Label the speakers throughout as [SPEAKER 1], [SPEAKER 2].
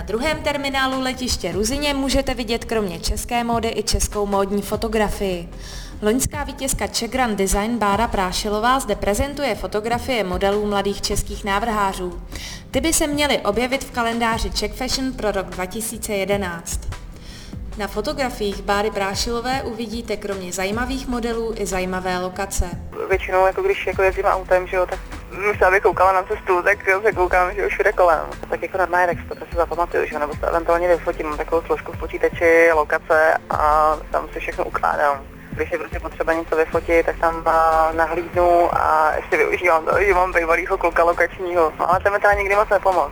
[SPEAKER 1] druhém terminálu letiště Ruzyně můžete vidět kromě české módy i českou módní fotografii. Loňská vítězka Czech Grand Design Bára Prášilová zde prezentuje fotografie modelů mladých českých návrhářů. Ty by se měly objevit v kalendáři Czech Fashion pro rok 2011. Na fotografiích Báry Prášilové uvidíte kromě zajímavých modelů i zajímavé lokace.
[SPEAKER 2] Většinou, když jezdím autem, že jo, tak místo, abych koukala na cestu, tak se koukám, že už všude kolem. Tak jako normálně, tak to si zapamatuju, že nebo to eventuálně vyfotím, mám takovou složku v počítači, lokace a tam si všechno ukládám. Když je prostě potřeba něco vyfotit, tak tam nahlídnu a ještě využívám to, že mám bývalýho kluka lokačního, ale ten mi teda nikdy moc nepomohl.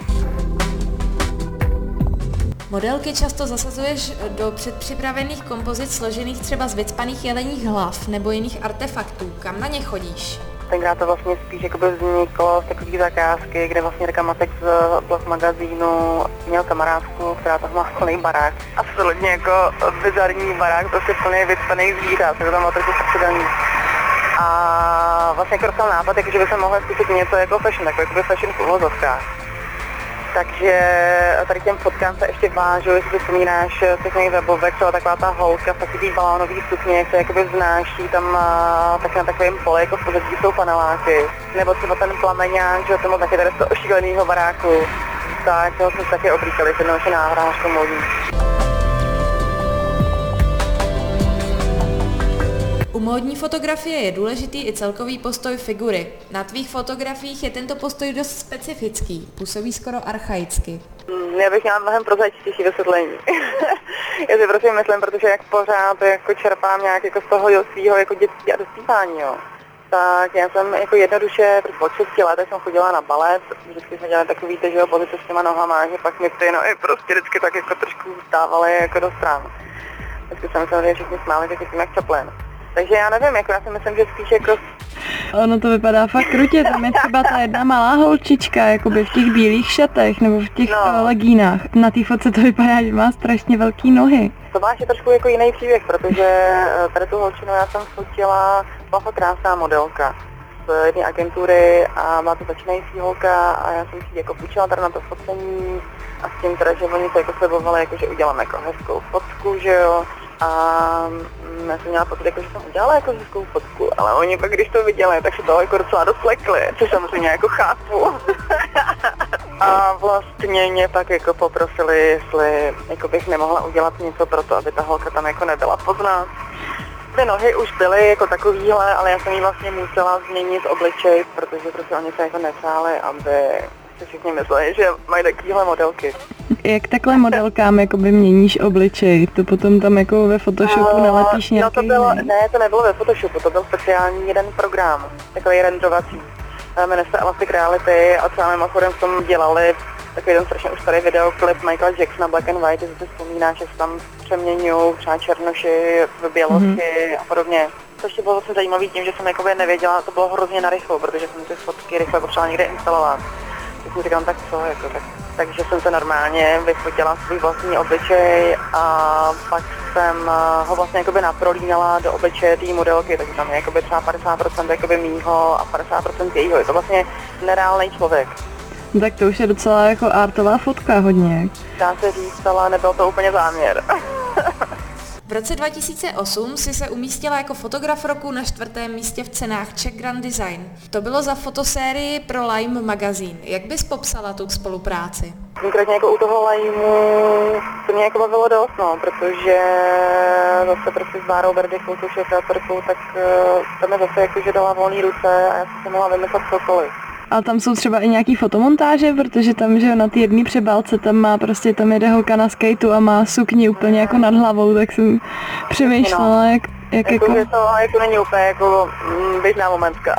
[SPEAKER 1] Modelky často zasazuješ do předpřipravených kompozic složených třeba z vycpaných jeleních hlav nebo jiných artefaktů. Kam na ně chodíš?
[SPEAKER 2] Tenkrát to vlastně spíš vzniklo z takové zakázky, kde vlastně Rkamatek z Blog magazínu měl kamarádku, která tam má plný barák. Absolutně jako bizarní barák, prostě plný vycpaných zvířat, takže tam bylo trochu strašidelný. A vlastně jako dostal nápad, že by se mohla zkusit něco jako fashion, takový fashion v uvozovkách. Takže tady těm fotkám se ještě vážu, jestli si vzpomínáš z těch webovek, třeba taková ta holka v takový balónový sukně, jak se jakoby vznáší tam tak na takovém poli, jako v pozadí jsou paneláky. Nebo třeba ten plameňák, že to byl taky tady z toho šílenýho baráku. Tak toho jsme se taky oblíkali, s jednou naše návrhářkou modní.
[SPEAKER 1] U módní fotografie je důležitý i celkový postoj figury. Na tvých fotografiích je tento postoj dost specifický, působí skoro archaicky.
[SPEAKER 2] Já bych měla mnohem prozaičtější vysvětlení. Já si prostě myslím, protože jak pořád jako čerpám nějak jako z toho svýho jako dětství a dospívání, jo. Tak já jsem jako jednoduše, protože od 6 let jsem chodila na balet, vždycky jsme dělali takový ty, že jo, pozice s těma nohama, že pak mi ty nohy prostě vždycky tak jako trošku stávaly jako do stran. Vždycky jsem samozřejmě všichni smáli, že tím jak Chaplin. Takže já nevím, jako já si myslím, že spíš jako...
[SPEAKER 3] Ono to vypadá fakt krutě, tam je třeba ta jedna malá holčička, jakoby v těch bílých šatech nebo v těch legínách. Na té fotce to vypadá, že má strašně velký nohy.
[SPEAKER 2] To máš je trošku jako jiný příběh, protože tady tu holčinu já jsem fotila, byla to krásná modelka z jedné agentury a byla to začínající holka a já jsem si jako půjčila tady na to focení a s tím teda, že oni to jako slibovali, jako že udělám jako hezkou fotku, že jo. A já jsem měla pocit, jako, že jsem udělala jako hezkou fotku, ale oni pak, když to viděli, tak se toho jako docela dost lekli, což samozřejmě jako chápu. A vlastně mě pak jako poprosili, jestli jako bych nemohla udělat něco pro to, aby ta holka tam jako nebyla poznat. Ty nohy už byly jako takovýhle, ale já jsem jí vlastně musela změnit obličej, protože prostě oni se jako nepřáli, aby si všichni mysleli, že mají takovýhle modelky.
[SPEAKER 3] Jak takhle modelkám jakoby měníš obličej? To potom tam jako ve Photoshopu nalepíš nějaký...
[SPEAKER 2] No to bylo, ne, to nebylo ve Photoshopu, to byl speciální jeden program, takový renderovací. Jmenuje se Elastic Reality a třeba mimochodem v tom dělali takový ten strašně už starý videoklip Michaela Jacksona Black and White, jestli si vzpomínáš, že se tam přeměňují třeba černoši v bělosti a podobně. To ještě bylo vlastně zajímavý tím, že jsem jakoby nevěděla, to bylo hrozně narychlo, protože jsem ty fotky rychle potřebovala někde instalovat. Tak jsem říkala, tak co, jako tak. Takže jsem se normálně vyfotila svůj vlastní obličej a pak jsem ho vlastně jakoby naprolínala do obličeje té modelky, takže tam je jakoby třeba 50% jakoby mýho a 50% jejího. Je to vlastně nereálný člověk.
[SPEAKER 3] Tak to už je docela jako artová fotka hodně.
[SPEAKER 2] Dá se říct, ale nebyl to úplně záměr.
[SPEAKER 1] V roce 2008 si se umístila jako fotograf roku na 4. místě v cenách Czech Grand Design. To bylo za fotosérii pro Lime magazín. Jak bys popsala tu spolupráci?
[SPEAKER 2] Konkrétně jako u toho Limeu to mě jako bavilo dost, no, protože zase prostě s Bárou Berdychou, tou šéfredaktorkou, tak tam mi zase jakože dala volný ruce a já jsem si mohla vymyslet cokoliv.
[SPEAKER 3] Ale tam jsou třeba i nějaký fotomontáže, protože tam, že na té jedné přebálce tam jede holka na skateu a má sukni úplně jako nad hlavou, tak jsem přemýšlela, jak jako...
[SPEAKER 2] To jako není úplně jako běžná momentka.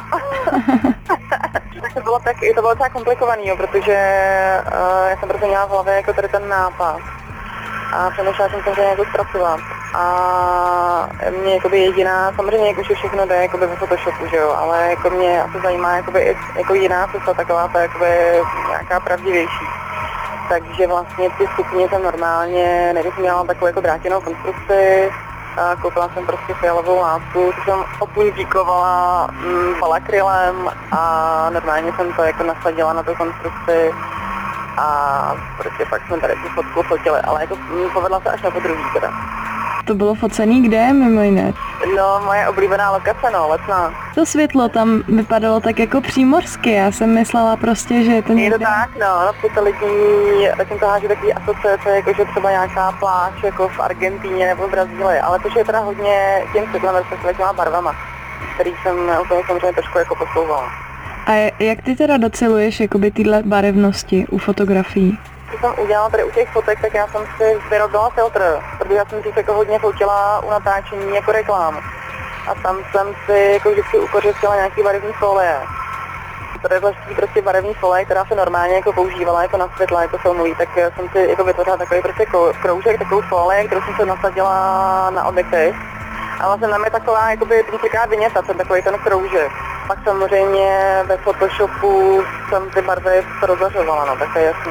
[SPEAKER 2] To bylo tak komplikovaný, jo, protože já jsem prostě měla v hlavě jako tady ten nápad a přemýšlela jsem to nějak zpracovat. A mě jakoby jediná, samozřejmě jako všechno jde jakoby ve Photoshopu, že jo, ale jako mě asi zajímá jakoby jako jiná cesta, taková ta jakoby nějaká pravdivější. Takže vlastně ty sukně jsem normálně, nejdřív měla takovou jako drátěnou konstrukci, a koupila jsem prostě fialovou látku, tu jsem opuntíkovala balakrylem a normálně jsem to jako nasadila na tu konstrukci. a prostě pak jsme tady tu fotku fotili, ale jako povedla se až na podruhý teda.
[SPEAKER 3] To bylo focený kde, mimo jiné?
[SPEAKER 2] No, moje oblíbená lokace, no, Letná.
[SPEAKER 3] To světlo tam vypadalo tak jako přímořsky, já jsem myslela prostě, že je to někde...
[SPEAKER 2] Je to tak, no, to lidi, tak jim to háží takový asociace, jako že třeba nějaká pláž jako v Argentíně nebo v Brazílii, ale to je teda hodně tím světlem, respektive těma barvama, který jsem úplně samozřejmě trošku jako posouvala.
[SPEAKER 3] A jak ty teda doceluješ jakoby tyhle barevnosti u fotografií?
[SPEAKER 2] Co jsem udělala tady u těch fotek, tak já jsem si vyrobila filtr, protože já jsem si jako hodně fotila u natáčení jako reklám. A tam jsem si jako vždycky ukořistila nějaký barevný folie. To je vlastně prostě barevný folie, která se normálně jako používala jako na světla, jako filmový, tak jsem si jako vytvořila takový prostě kroužek, takovou folie, kterou jsem se nasadila na objektiv. A vlastně tam je taková jakoby vzniká viněta, ten takový ten kroužek. Pak samozřejmě ve Photoshopu jsem ty barvy rozařovala, no, tak to je jasný.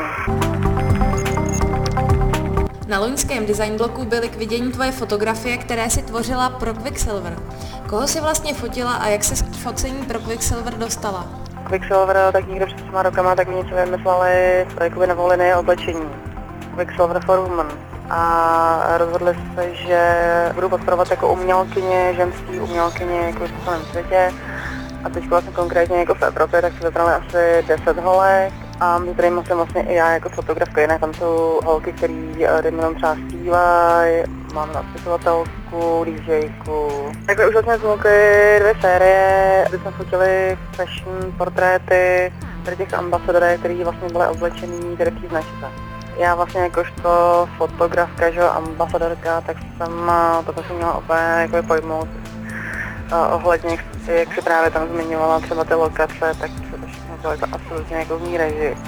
[SPEAKER 1] Na loňském design bloku byly k vidění tvoje fotografie, které si tvořila pro Quicksilver. Koho si vlastně fotila a jak se k focení pro Quicksilver dostala?
[SPEAKER 2] Quicksilver, tak někdo před 3 rokama, tak mi něco vymysleli jakoby nevolené oblečení. Quicksilver for Women. A rozhodli se, že budu podporovat jako umělkyně, ženský umělkyně jako v celém světě. A teď vlastně konkrétně jako v Evropě, tak se vybrali asi 10 holek. A mezi kterými jsem vlastně i já jako fotografka, jinak tam jsou holky, který jenom třeba zpívají, mám spisovatelku, DJku. Takže už vlastně vznikly 2 série, kdy jsme fotili fashion portréty tady těch ambasadorů, který vlastně byly oblečený tady v té značce. Já vlastně jakožto fotografka, že ambasadorka, tak jsem toto jsem měla úplně jako pojmout. Ohledně, jak se právě tam zmiňovala třeba ty lokace, tak se to všechno bylo jako absolutně jako v mý režii.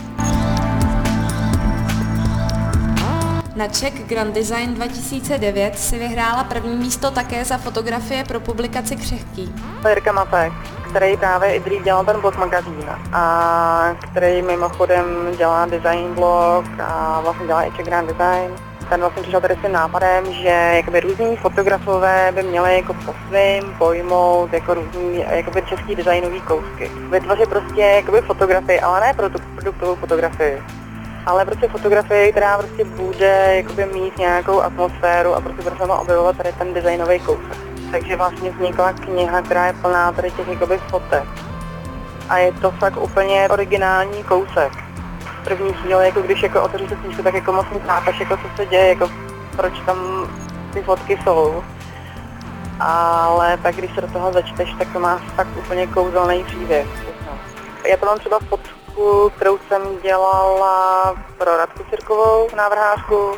[SPEAKER 1] Na Czech Grand Design 2009 si vyhrála první místo také za fotografie pro publikaci Křehký.
[SPEAKER 2] Jirka Matek, který právě i dřív dělal ten blog magazín a který mimochodem dělá design blog a vlastně dělá i Czech Grand Design. Ten vlastně přišel tady s tím nápadem, že jakoby různí fotografové by měli jako po svým pojmout jako různý jakoby český designový kousky. Vytvořit prostě jakoby fotografii, ale ne produktovou fotografii, ale prostě fotografii, která prostě bude jakoby mít nějakou atmosféru a prostě bude se objevovat tady ten designový kousek. Takže vlastně vznikla kniha, která je plná tady těch jakoby fotek. A je to fakt úplně originální kousek. První chvíli, jako když jako otevřeš tu knížku, tak jako moc nechápeš, jako co se děje, jako proč tam ty fotky jsou. Ale pak když se do toho začteš, tak to má fakt úplně kouzelný příběh. Já to mám třeba fotku, kterou jsem dělala pro Radku Cirkovou, návrhářku.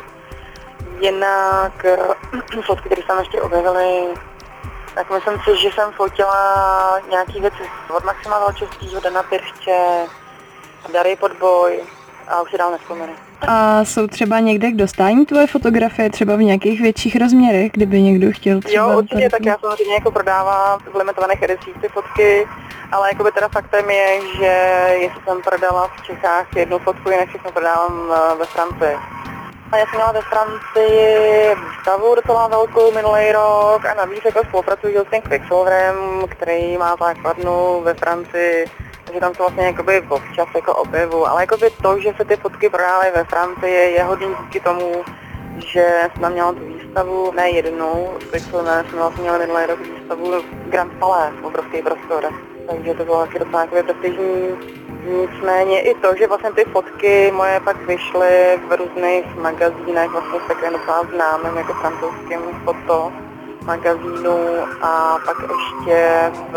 [SPEAKER 2] Jinak fotky, které jsem ještě objevily, tak myslím si, že jsem fotila nějaký věci od Maxima Valčevskýho, Dana Pirště, Dary Podboj a už si dál nevzpomenu.
[SPEAKER 3] A jsou třeba někde k dostání tvoje fotografie, třeba v nějakých větších rozměrech, kdyby někdo chtěl třeba...
[SPEAKER 2] Jo, určitě, tak já samozřejmě jako prodávám v limitovaných edicích ty fotky, ale jakoby teda faktem je, že jestli jsem prodala v Čechách jednu fotku, jinak všechno prodávám ve Francii. A já jsem měla ve Francii výstavu docela velkou minulý rok a navíc jako spolupracuji s tím Quicksilverem, který má základnu ve Francii. Takže tam to vlastně jakoby občas jako objevu, ale jakoby to, že se ty fotky prodávají ve Francii, je hodně díky tomu, že jsem tam měla tu výstavu, ne jednou, jsme vlastně měli minulý rok výstavu Grand Palais, obrovský prostor, takže to bylo taky docela jakoby prestižní. Nicméně i to, že vlastně ty fotky moje pak vyšly v různých magazínech, vlastně s takovým docela známým jako francouzským foto magazínu a pak ještě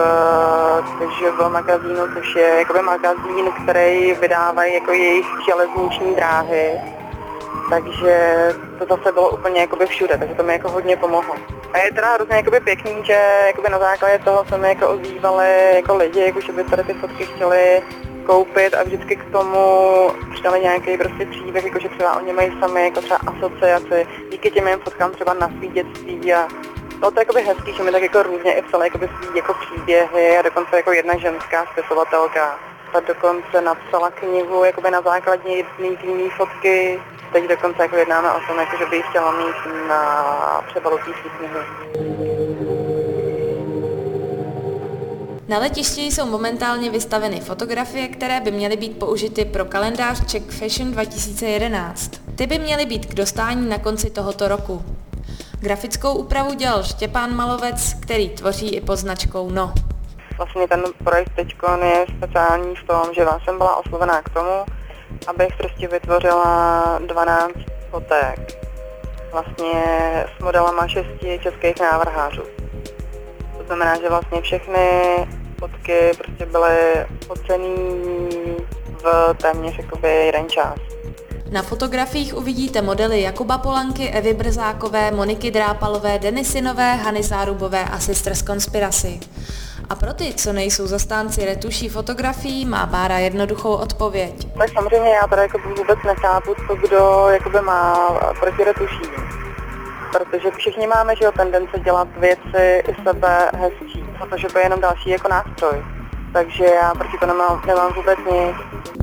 [SPEAKER 2] v magazínu, což je jakoby magazín, který vydávají jako jejich železniční dráhy. Takže to zase bylo úplně jakoby všude, takže to mi jako hodně pomohlo. A je teda hrozně jakoby pěkný, že jakoby na základě toho se mi jako ozývali jako lidi, jako že by tady ty fotky chtěli koupit a vždycky k tomu přidali nějaký prostě příběh, jakože třeba oni mají sami jako třeba asociaci díky těm mým fotkám třeba na svý dětství a bylo to jakoby hezký, že mi tak jako různě i psali jakoby svý jako příběhy a dokonce jako jedna ženská spisovatelka. Ta dokonce napsala knihu jakoby na základě jedné fotky. Teď dokonce jako jednáme o tom, jako, že by ji chtěla mít na přebalu té knihy.
[SPEAKER 1] Na letišti jsou momentálně vystaveny fotografie, které by měly být použity pro kalendář Czech Fashion 2011. Ty by měly být k dostání na konci tohoto roku. Grafickou úpravu dělal Štěpán Malovec, který tvoří i pod značkou No.
[SPEAKER 2] Vlastně ten projekt teďkon je speciální v tom, že vás jsem byla oslovená k tomu, abych prostě vytvořila 12 fotek. Vlastně s modelama 6 českých návrhářů. To znamená, že vlastně všechny fotky prostě byly focený v téměř jakoby jeden čas.
[SPEAKER 1] Na fotografiích uvidíte modely Jakuba Polanky, Evy Brzákové, Moniky Drápalové, Denisinové, Hany Zárubové a Sisters Conspiracy. A pro ty, co nejsou zastánci retuší fotografií, má Bára jednoduchou odpověď.
[SPEAKER 2] Tak samozřejmě já tady jako vůbec nechápu, co kdo jakoby má proti retuším. Protože všichni máme, že tendence dělat věci i sebe hezčí, protože to je jenom další jako nástroj. Takže já proti to nemám vůbec nic.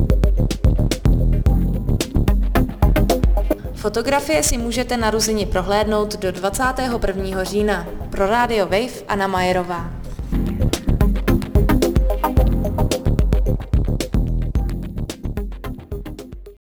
[SPEAKER 1] Fotografie si můžete na Ruzini prohlédnout do 21. října. Pro Rádio Wave Anna Majerová.